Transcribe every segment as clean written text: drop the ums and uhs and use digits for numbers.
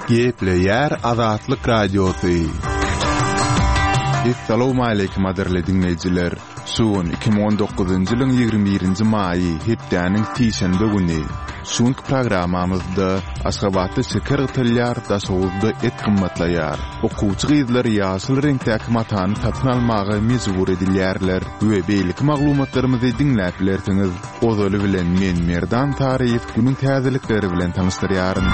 Gepleyer Azatlyk Radiosu. Assalamu alaykum aderli dinleyijiler. Suun 2019-njy ýylyň 21-nji maýy hepdäniň tiýşenbe güni. Şuňky programamyzda Aşgabatda şeker gıtylýar da soğuzda et gymmatlaýar. Okuwçy gyzlar ýaşyl reňktäki matany tatyn almagy mejbur edilýärler we beýlik maglumatlarymyzy dinläp bilersiňiz. Ozaly bilen men Merdan Taryýew günüň täzelikleri bilen tanystyryaryn.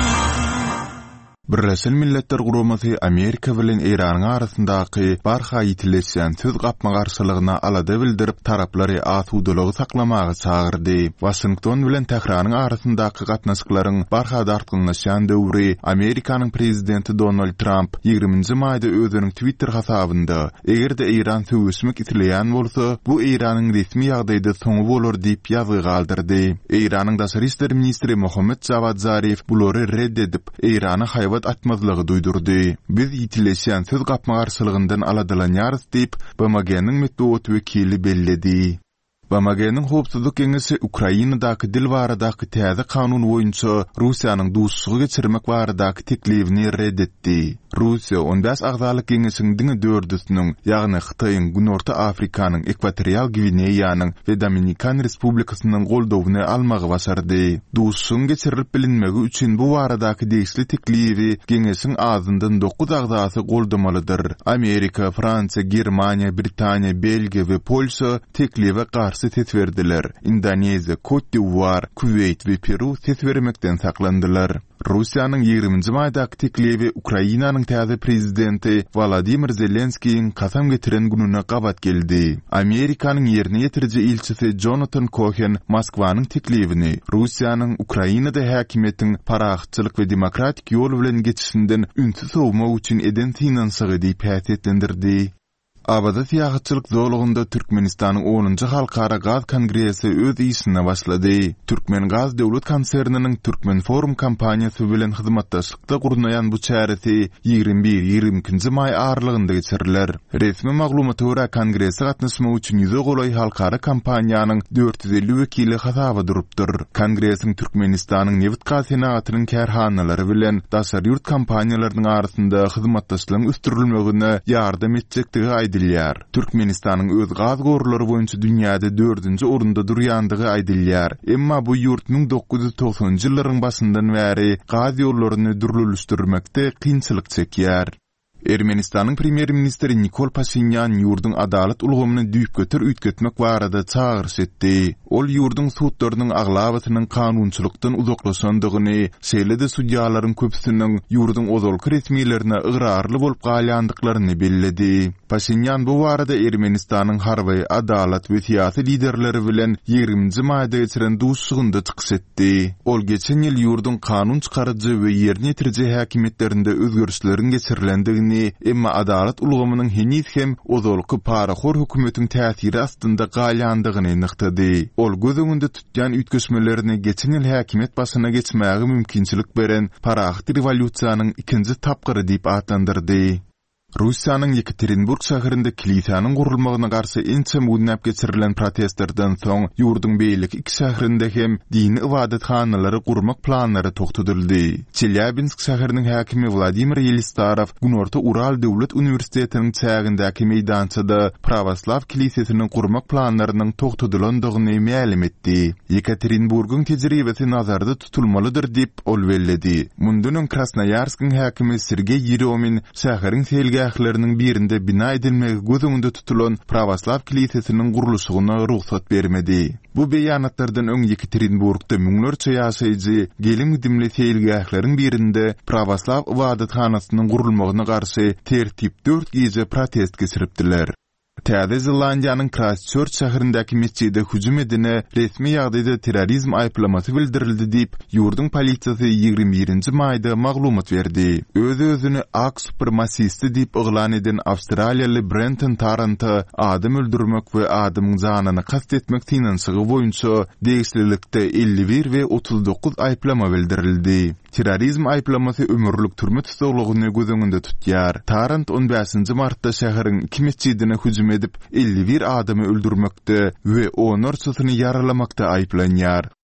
Birleşen Milletler Guramasy Amerika bilen Iranyň arasyndaky barha ýitileşen söz gapma garşylygyna alada bildirip taraplary asudylygy saklamagy çagyrdy. Washington bilen Tehranyň arasyndaky gatnaşyklaryň barha dartgynyşan döwri Amerikanyň prezidenti Donald Trump 20-nji maýda özüniň Twitter hasabynda egerde Iran söwüşmek itileýän bolsa, bu Iranyň resmi ýagdaýda soňu bolar diýip ýazy galdyrdy. Iranyň Daşary işleri ministri Mohammed Javad Zarif bulary reddedip Irana haýbat atmazlygy duýdurdy. Biz ýitileşen söz gapma garşylygyndan aladylanýarys diýip BMG-niň metbuat wekili belledi. BMG-niň howpsuzlyk geňeşi Ukrainadaky dil baradaky täze kanun boýunça Russiýanyň duşsugy geçirmek baradaky teklifini reddetdi. Russiýa 15 agzalyk geňeşiň diňe dördüsiniň, ýagny Hytaýyň, Günorta Afrikanyň, Ekwatorial Gvineýanyň we Dominikan Respublikasynyň goldawyny almagy başardy. Duşsugyň geçirilip bilinmegi üçin bu baradaky degişli teklifi geňeşiň azyndan 9 agzasy goldamalydyr. Amerika, Fransiýa, Germaniýa, Britaniýa, Belgiýa we Polşa teklife garşy ses berdiler. Indoneziýa, Cote d'Ivoire, Kuwait we Peru ses bermekden saklandylar. Russiýanyň 20-nji maýdaky teklifi Ukrainanyň täze prezidenti Volodymyr Zelenskiň kasam getiren gününe gabat geldi. Amerikanyň ýerine ýetiriji ilçisi Jonathan Cohen Moskwanyň teklifini Russiýanyň Ukrainada häkimetiň parahatçylyk we demokratik ýol bilen geçişinden ünsüz sowmak üçin eden finansygy diýip häsiýetlendirdi. Abada siýahatçylyk zolugynda Türkmenistanyň 10-njy Halkara Gaz Kongresi öz işine başlady. Türkmen Gaz döwlet konserniniň Türkmen Forum kampaniýasy bilen hyzmatdaşlykda gurulýan bu çäresi 21-22-nji maý aralygynda geçiriler. Resmi maglumata görä kongresi gatnaşmak üçin ýüze golay halkara kampaniýanyň 450 wekili hasaba durupdyr. Kongresiň Türkmenistanyň Newit Gaz senatynyň kärhanalary bilen daşary ýurt kampaniýalarynyň arasynda hyzmatdaşlygyň üstürilmegine ýardam etjekdigi Türkmenistanyň öz gaz gorulary boýunça dünýäde 4-nji orunda durýandygy aýdylýar. Emma bu ýurt 1990-njy ýyllaryň başyndan bäri gaz ýollaryny dürlülüşdirmekde kynçylyk çekýär. Ermenistanyň premier ministri Nikol Pashinyan ýurduň adalet ulgamyny düýüp götür üýtgetmek barada çağırış etdi. Ol ýurduň sudlarynyň aglabatynyň kanunçylykdan uzaklaşandygyny, şeýle-de судьялаryň köpüsiniň ýurduň ozalky resmiýetlerine ıgrarly bolup galýandyklaryny belledi. Pashinyan bu barada Ermenistanyň harby, adalet we siýasy liderleri bilen 20-nji maýda geçiren duşsugynda çykyş etdi. Ol geçen ýyl ýurduň kanun çykarjy we ýerine ýetiriji häkimetlerinde özgörüşleriň geçirilendigini, emma adalet ulgamynyň henis hem ozalky paraxor hökümetiň täsiri astynda galýandygyny nyktady. Ol göz öňünde tutýan üýtgeşmelerini geçen ýyl häkimet başyna geçmäge mümkinçilik beren paraxty rewolýusiýanyň ikinji tapgyry diýip atlandyrdy. Russiýanyň Yekaterinburg şäherinde kilisiýanyň gurulmagyna garşy ençem ugnap geçirilen protestlerden soň ýurduň beýleki iki şäherinde hem dini ibadethanalary gurmak planlary togtudyldy. Çelyabinsk şäheriniň häkimi Vladimir Yelistarow Günorta Ural Döwlet Uniwersitetiniň çägindäki meýdançada Pravoslav kilisiýasynyň gurmak planlarynyň togtudylandygyny ma'lum etdi. Yekaterinburgyň tejribesi nazarda tutulmalydyr diýip ol belledi. Mundan Krasnoyarskiň häkimi Sergey Yeremin şäheriň ähleriniň birinde bina edilmegi göz öňünde tutulan Pravoslav kilisiýasynyň guruluşyna ruhsat bermedi. Bu beýanatlardan öň Yekaterinburgda müňlerçe ýaşaýjy gelin gidimli seýilgähleriň birinde Pravoslav ibadethanasynyň gurulmagyna garşy tertip 4 gece protest geçiripdiler. Täze Zelandiýanyň Christchurch şäherindäki mesçide hüjüm edene resmi ýagdaýda terrorizm aýplamasy bildirildi diýip ýurduň polisiýasy 21-nji maýda maglumat berdi. Öz-özüni ak supremasisti diýip oglan eden Awstraliýaly Brenton Tarrant adam öldürmek we adamyň janyny kast etmek finansygy boýunça degişlilikde 51 we 39 aýplama bildirildi. Terrorizm aýplamasy ömürlük türme tutulugyny göz öňünde tutýar. Tarrant 15-nji martda şäheriň 2 mesçidine hüjüm edip 51 adamy öldürmekde we 10 orçusyny yaralamakda aýplanýar.